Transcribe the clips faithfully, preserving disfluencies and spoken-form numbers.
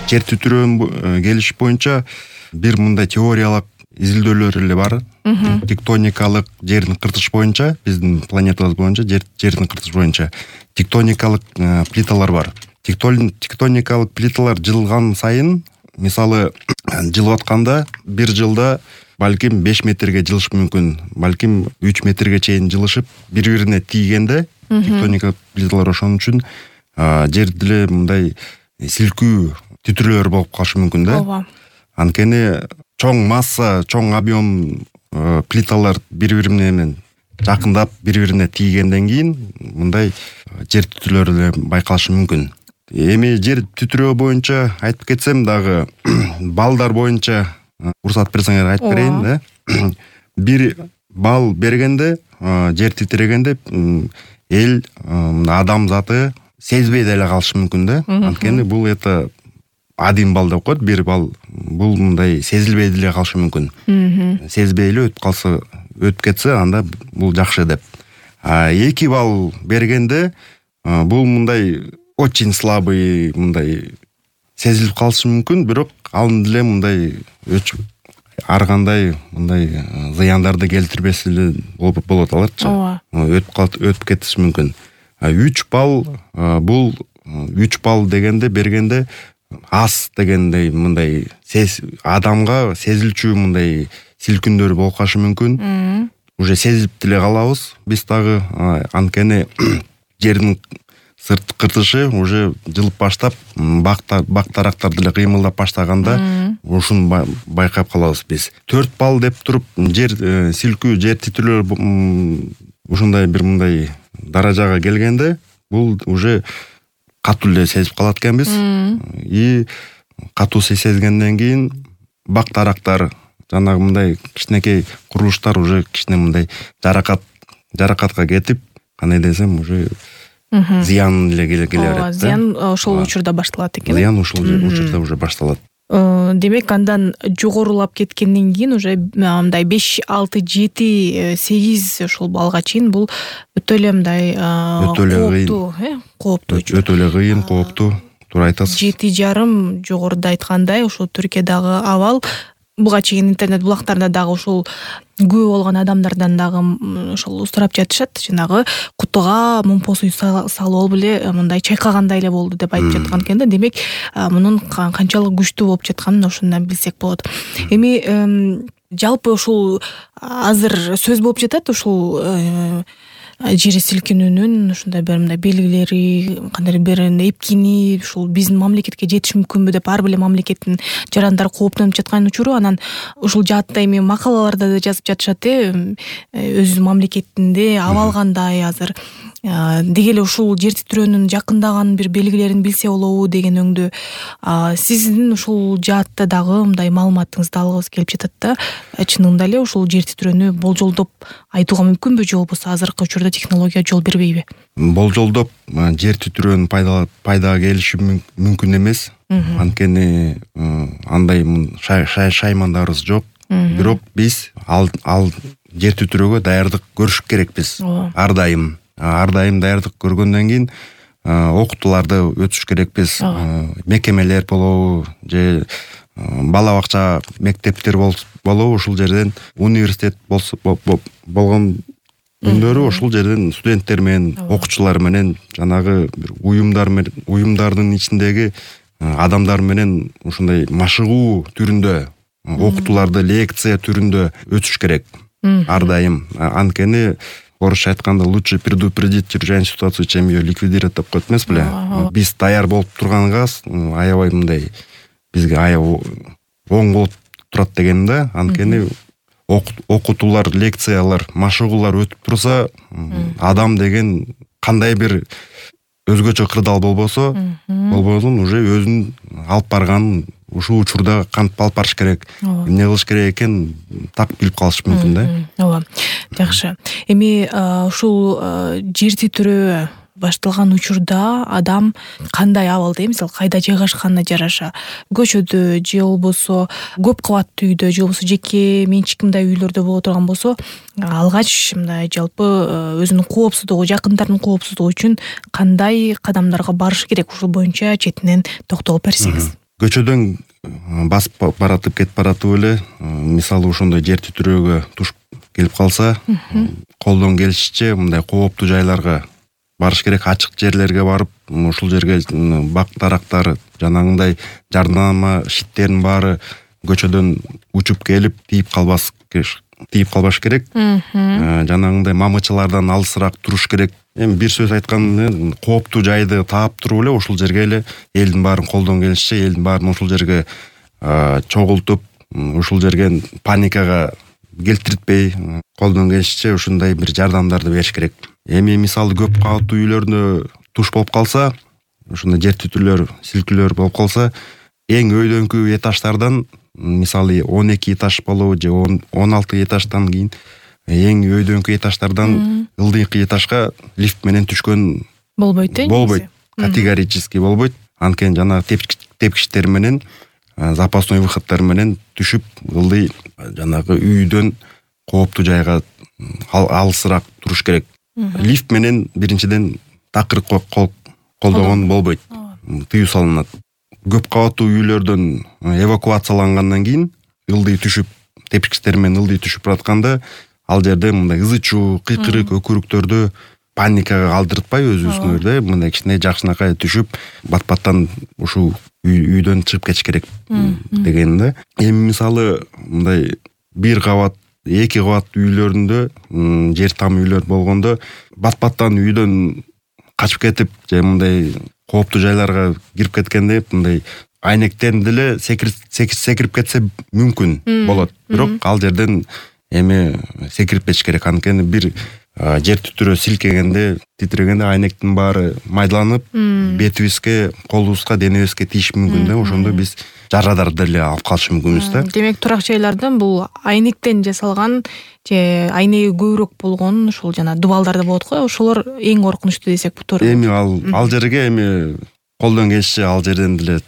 жер титирөөнүн келиши боюнча бир мындай теориялык изилдөөлөр эле бар. Тектоникалык жердин кыртыш боюнча, биздин планетабыз боюнча жердин кыртыш боюнча тектоникалык плиталар бар. Тектоникалык плиталар жылган сайын, мисалы, жылып атканда бир жылда балким беш метрге жылышы мүмкүн, балким үч метрге чейин жылышып, бири-бирине тийгенде тектоникалык плиталар ошон үчүн жерде эле мындай силкүү титирөөлөр болуп калышы мүмкүн да. Ооба. Анткени чоң масса, чоң объем плиталар бири-бири менен жакындап, бири-бирине тийгенден кийин мындай жер титирөөлөр байкалышы мүмкүн. Эми жер титирөө боюнча айтып кетсем дагы, балдар боюнча уруксат берсеңер айтып берейин, да. Бир бал бергенде, жер титирегенде эл, адам заты сезбей деле калышы мүмкүн да. Анткени бул это один балл деп коет, бир балл. Бул мындай сезилбей деле калышы мүмкүн. Сезбей эле өтүп калса, өтүп кетсе, анда бул жакшы деп. А эки балл бергенде бул мындай очень слабый, мындай сезилип калышы мүмкүн, бирок ал деле мындай ар кандай мындай зыяндарды келтирбес эле болот алатчы. Өтүп калып, өтүп кетиши мүмкүн. үч балл бул үч балл дегенде бергенде аз дегендей мындай адамга сезилчү мындай силкүндөр болуп калышы мүмкүн. Уже сезип деле калабыз биз дагы, анткени жердин сырт кыртышы уже жылып баштап, бактарактар деле кыймылдап баштаганда ушуну байкап калабыз биз. төрт балл деп туруп жер силкүү, жер титирөөлөр ушундай бир мындай даражага келгенде, бул уже катуу эле сезип калат экенбиз. И катуу сезгенден кийин бактарактар, жанагы мындай кичинекей курулуштар уже кичине мындай жаракат жаракатка кетип, кандай десем, уже зыян эле келе берет. Зыян ошол учурда башталат экен. Зыян ошол учурда уже башталат. Демек, андан жогорулап кеткенден кийин уже мындай беш, алты, жети, сегиз ошол балга чейин бул өтө эле мындай кооптуу, э, кооптуу. Өтө эле кыйын, кооптуу. Туура айтасыз. жети жарым жогоруда айткандай, ошол Түркиядагы абал, буга чейин интернет булактарында дагы ошол күбө болгон адамдардан дагы ошол сурап жатышат, жанагы кутуга мумпо суу салып эле мындай чайкагандай эле болду деп айтып жаткан экен да. Демек, мунун канчалык күчтүү болуп жатканын ошондон билсек болот. Эми жалпы ушул азыр сөз болуп жатат, ушул жер силкинүүнүн ушундай бир мындай белгилери, кандай бир эпкини ушул биздин мамлекетке жетиши мүмкүнбү деп ар бир мамлекеттин жарандары кооптонуп жаткан учуру, анан ушул жаатта эми макалаларда да жазып жатышат, э, өз мамлекетинде абал кандай азыр, деги эле ушул жер титирөөнүн жакындаган бир белгилерин билсе болобу деген өңдө. Сиздин ушул жаатта дагы мындай маалыматыңызды алгыбыз келип жатат да. Чынында эле ушул жер титирөөнү болжолдоп айтууга мүмкүнбү, же болбосо азыркы учурда технология жол бербейби? Болжолдоп жер титирөөнүн пайда пайдага келиши мүмкүн эмес. Анткени андай шаймандарыбыз жок. Бирок биз ал ал жер титирөөгө даярдык көрүш керекпиз. Ар дайым. Ар дайым даярдык көргөндөн кийин окутууларды өтүш керекпиз. Мекемелер болобу, же бала бакча, мектептер болобу, ушул жерден университет болсо болгон күндөрү ушул жерден студенттер менен, окуучулар менен, жанагы бир уюмдар менен, уюмдардын ичиндеги адамдар менен ушундай машыгуу түрүндө, окутууларды лекция түрүндө өтүш керек. Ар дайым. Анткени орусча айтканда лучше предупредить чрезвычайную ситуацию, чем ее ликвидировать деп коет эмес беле. Биз даяр болуп турганга аябай мындай бизге аябай оң болуп турат деген да. Анткени окутуулар, лекциялар, машыгуулар өтүп турса, адам деген кандай бир өзгөчө кырдаал болбосо, болбосун уже өзүн алып барганын ушул учурда кантип алып барыш керек, эмне кылыш керек экен так билип калыш мүмкүн да. Ооба. Жакшы. Эми ушул жер титирөө башталган учурда адам кандай абалда, мисалы кайда жайгашканына жараша, көчөдө же болбосо көп кабаттуу үйдө же болбосо жеке менчик мындай үйлөрдө боло турган болсо, алгач мындай жалпы өзүнүн коопсуздугу, жакындарынын коопсуздугу үчүн кандай кадамдарга барыш керек, ушул боюнча четинен токтолуп берсеңиз. көчөдөн басып баратып кетип баратып эле мисалы ошондой жер титирөөгө туш келип калса, колдон келишинче мындай кооптуу жайларга барыш керек, ачык жерлерге барып, ушул жерге бак дарактар, жанагындай жардама шиттердин баары көчөдөн учуп келип тийип калбас тийип калбаш керек. Жанагындай мамычылардан алысыраак туруш керек. Эми бир сөз айтканда, кооптуу жайды таап туруп эле ушул жерге эле элдин баарын колдон келишинче элдин баарын ушул жерге чогултуп, ушул жерге паникага келтиртпей, колдон келишинче ушундай бир жардамдарды бериш керек. Эми мисалы көп кабаттуу үйлөрдө туш болуп калса, ушундай жер титирөөлөр, силкилөөр болуп калса, эң өйдөңкү этаждардан, мисалы он эки этаж болобу же он алты этаждан кийин эң өйдөңкү этаждардан ылдыйкы этажга лифт менен түшкөн болбойт э? Болбойт. Категорически болбойт. Анткени жанагы тепкичтер менен, запасной выходтор менен түшүп, ылдый жанагы үйдөн кооптуу жайга алысыраак туруш керек. Лифт менен биринчиден такыр колдогон болбойт. Тыюу салынат. Көп кабаттуу үйлөрдөн эвакуациялангандан кийин ылдый түшүп, тепкичтер менен ылдый түшүп баратканда, ал жерде мындай ызы чуу, кыйкырык, өкүрүктөрдү паникага алдыртпай өзүбүздүн мындай кичине жакшынакай түшүп, бат-баттан ушул үйдөн чыгып кетиш керек деген да. Эми мисалы мындай бир кабат, эки кабат үйлөрүндө, жер там үйлөр болгондо, бат-баттан үйдөн качып кетип, же мындай кооптуу жайларга кирип кеткенде, мындай айнектен деле секирип кетсе мүмкүн болот. Бирок ал жерден эми секирип кетиш керек. Анткени бир жер титирөө силкегенде, титирегенде айнектин баары майдаланып, бетибизге, колубузга, денебизге тийиш мүмкүн да. Ошондо биз жарадар деле алып калышы мүмкүнбүз да. Демек, турак жайлардан бул айнектен жасалган же айнеги көбүрөөк болгон ушул жана дубалдарда болот го, ошолор эң коркунучтуу десек бул туура. Эми ал ал жерге эми колдон келишинче ал жерден деле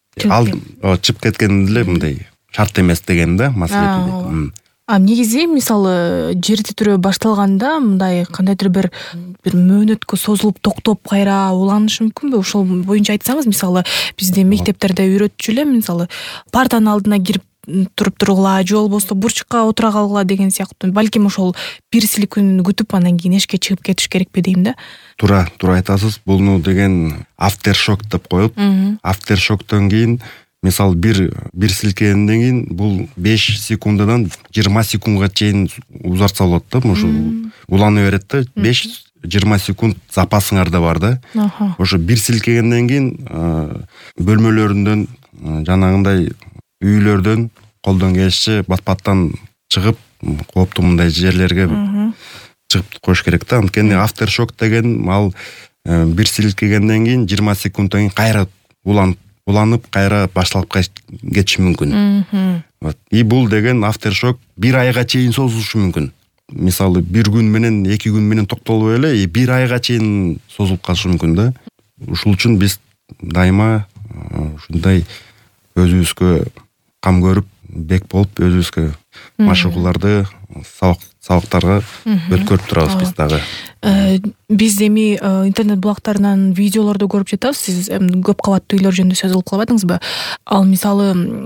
чыгып кеткен деле мындай шарт эмес деген да, маселе. А негизи мисалы жер титирөө башталганда мындай кандайдыр бир бир мөөнөткө созулуп токтоп кайра уланышы мүмкүнбү? Ошол боюнча айтсаңыз, мисалы бизде мектептерде үйрөтчү эле, мисалы партанын алдына кирип туруп тургула, же болбосо бурчукка отура калгыла деген сыяктуу. Балким ошол бир силкүүнү күтүп анан кийин эшикке чыгып кетиш керекпи дейм да. Туура, туура айтасыз. Буну деген aftershock деп коет. Aftershockтон кийин мисалы бир бир силкегенден кийин бул беш секундадан жыйырма секундга чейин узартса болот да. Ошо улана берет да. беш жыйырма секунд запасыңарда бар да. Ошо бир силкегенден кийин бөлмөлөрүндөн, жанагындай үйлөрдөн колдон келишинче бат-баттан чыгып, кооптуу мындай жерлерге чыгып коюш керек да. Анткени aftershock деген ал бир силкегенден кийин жыйырма секундтан кийин кайра уланып уланып кайра башталып кетиши мүмкүн. Вот. И бул деген aftershock бир айга чейин созулушу мүмкүн. Мисалы бир күн менен, эки күн менен токтолбой эле, и бир айга чейин созулуп калышы мүмкүн да. Ушул үчүн биз дайыма ушундай өзүбүзгө кам көрүп, бек болуп, өзүбүзгө машыгууларды, сабактарга өткөрүп турабыз биз дагы. Биз эми интернет булактарынан видеолорду көрүп жатабыз. Сиз көп кабаттуу үйлөр жөнүндө сөз кылып калбадыңызбы? Ал мисалы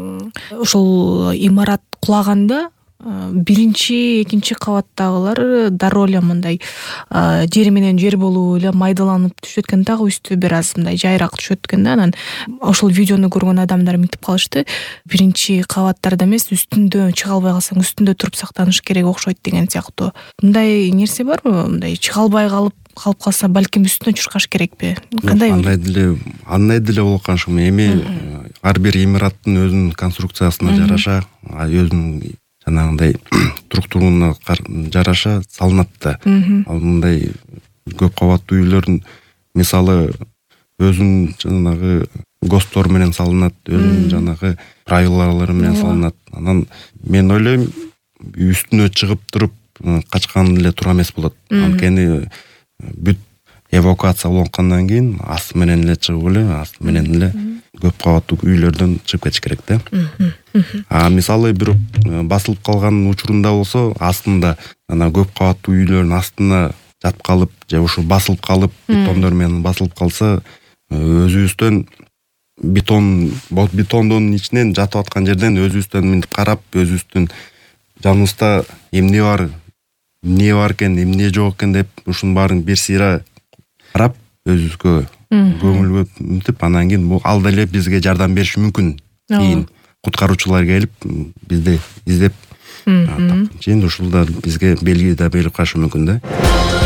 ушул имарат кулаганда биринчи, экинчи кабаттагылар дароо эле мындай жери менен жер болуп эле майдаланып түшөт экен, дагы үстү бир аз мындай жайраак түшөт экен да. Анан ошол видеону көргөн адамдар мынтип калышты: биринчи кабаттарда эмес, үстүндө чыга албай калсаң үстүндө туруп сактаныш керек окшойт деген сыяктуу. Мындай нерсе барбы? Мындай чыга албай калып калып калса, балким үстүнө чуркаш керекпи? Кандай? Андай деле, андай деле болкан шум. Эми ар бир имараттын өзүнүн конструкциясына жараша, өзүнүн жанагындай структурууна жараша салынат да. Ал мындай көп кабаттуу үйлөрдүн мисалы өзүнүн жанагы ГОСТор менен салынат, өзүнүн жанагы правилалары менен салынат. Анан мен ойлойм, үстүнө чыгып туруп качкан эле туура эмес болот. Анткени бүт эвакуация болгондон кийин асты менен эле чыгып эле, асты менен эле көп кабаттуу үйлөрдөн чыгып кетиш керек да. А мисалы бирок басылып калган учурунда болсо, астында ана көп кабаттуу үйлөрдүн астына жатып калып, же ушул басылып калып, бетондор менен басылып калса, өзүбүздөн бетон бетондун ичинен жатып аткан жерден өзүбүздөн мынтип карап, өзүбүздүн жаныбызда эмне бар, эмне бар экен, эмне жок экен деп ушунун баарын бир сыйра карап, өзүбүзгө көңүл бөлүп, анан кийин бул ал деле бизге жардам бериши мүмкүн. Кийин куткаруучулар келип, бизди издеп, чейин ушул да бизге белги да берип калышы мүмкүн да.